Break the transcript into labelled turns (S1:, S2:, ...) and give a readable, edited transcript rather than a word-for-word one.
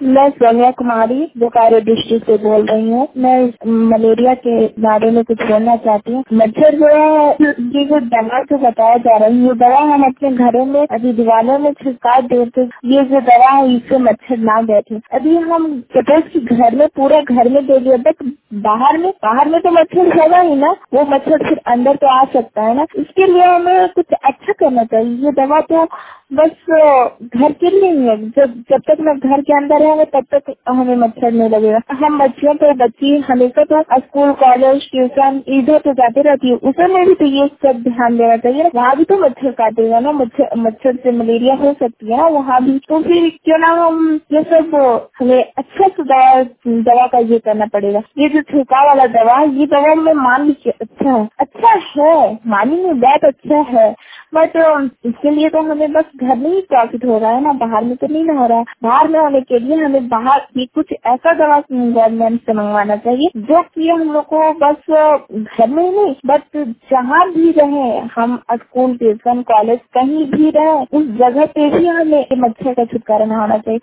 S1: मैं सौम्या कुमारी बोकारो डिस्ट्रिक्ट से बोल रही हूँ। मैं मलेरिया के बारे में कुछ बोलना चाहती हूँ। मच्छर जो है, ये जो दवा जो बताया जा रहा है, ये दवा हम अपने घरों में अभी दीवारों में छिड़काव देते, ये जो दवा है इससे मच्छर ना बैठे। अभी हम सपोज की घर में पूरा घर में दे दिया, बट बाहर में तो मच्छर होगा ही ना, वो मच्छर फिर अंदर तो आ सकता है ना। इसके लिए हमें कुछ अच्छा करना चाहिए। ये दवा तो बस घर के लिए ही है। जब तक मैं घर के अंदर रहेंगे तब तक हमें मच्छर नहीं लगेगा। हम बच्ची हमेशा तो स्कूल कॉलेज ट्यूशन इधर तो जाते रहती है, उसमें भी तो ये सब ध्यान देना चाहिए। वहाँ भी तो मच्छर काटेगा ना, मच्छर से मलेरिया हो सकती है ना वहाँ भी। तो फिर क्यों ना हम ये सब हमें अच्छा से दवा का ये करना पड़ेगा। ये जो छिड़काव वाला दवा, ये दवा मैं मान लीजिए अच्छा है, मानिए बात अच्छा है, बट इसके लिए तो हमें बस घर में ही प्रॉफिट हो रहा है ना, बाहर में तो नहीं ना हो रहा है। बाहर में होने के लिए हमें बाहर भी कुछ ऐसा दवा गवर्नमेंट से मंगवाना चाहिए जो कि हम लोग को बस घर में ही नहीं, बट जहाँ भी रहे, हम स्कूल ट्यूशन कॉलेज कहीं भी रहे, उस जगह पे भी हमें मच्छर का छुटकारा होना चाहिए।